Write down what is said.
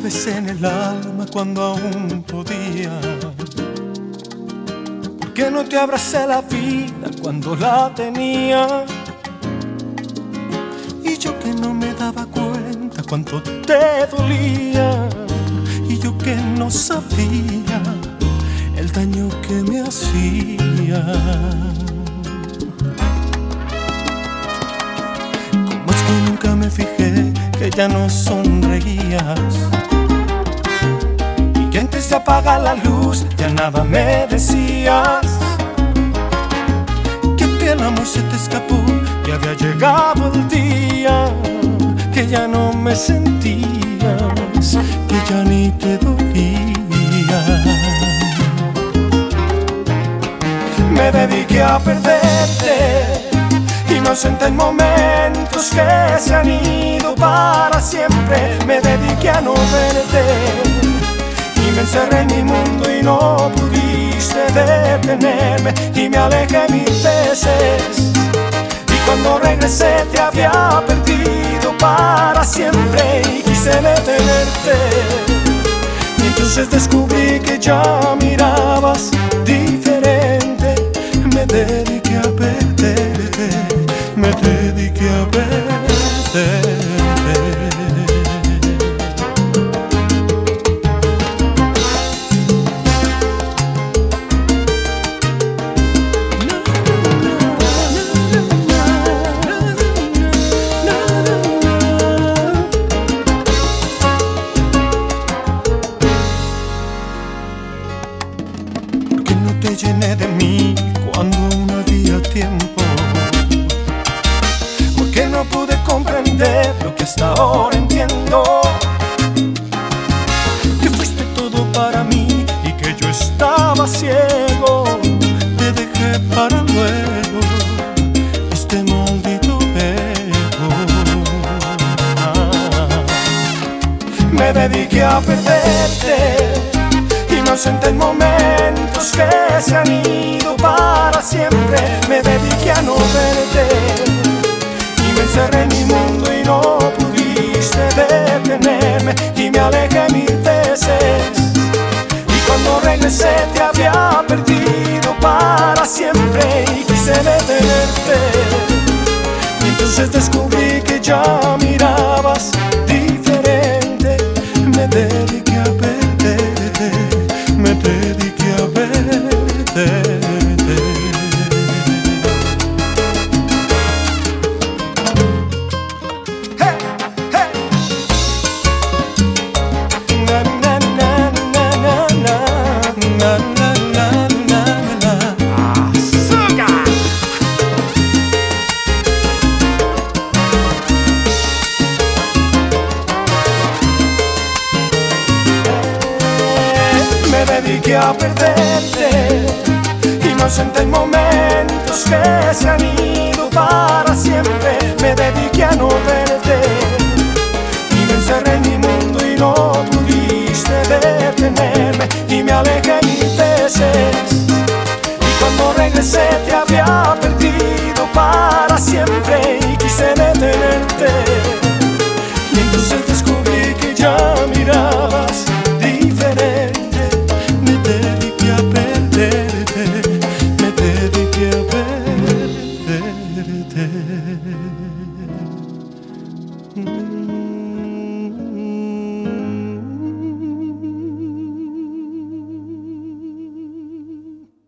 besé en el alma cuando aún podía. ¿Por qué no te abracé la vida cuando la tenía? Y yo que no me daba cuenta cuánto te dolía, y yo que no sabía el daño que me hacía. Como es que nunca me fijé que ya no sonreías, y que antes de apagar la luz ya nada me decías? Que el amor se te escapó, que había llegado el día, que ya no me sentías, que ya ni te dolía. Me dediqué a perderte, inocente en momentos que se han ido para siempre. Me dediqué a no verte y me encerré en mi mundo y no pudiste detenerme, y me alejé mil veces, y cuando regresé te había perdido para siempre y quise detenerte, y entonces descubrí que ya mirabas diferente. Me dediqué a perderte, me dediqué a perderte. Te llené de mí cuando aún había tiempo. Porque no pude comprender lo que hasta ahora entiendo, que fuiste todo para mí y que yo estaba ciego. Te dejé para luego este maldito ego. Me dediqué a perderte, inocente en momentos que se han ido para siempre. Me dediqué a no verte y me encerré en mi mundo y no pudiste detenerme, y me alejé mil veces, y cuando regresé te había perdido para siempre y quise detenerte, y entonces descubrí que ya mirabas diferente. Me dediqué a perderte, me dediqué a perderte. Hey, hey. Na, na, na, na, na, na, na, na, na, na. Azúcar. Me dediqué a perderte, inocente en momentos que se han ido para siempre. Me dediqué a no verte y me encerré en mi mundo y no pudiste detenerme, y me alejé mil veces, y cuando regresé te había perdido para siempre y quise detenerte, y entonces descubrí que ya mirabas diferente. Me dediqué a perderte, me dediqué a perderte.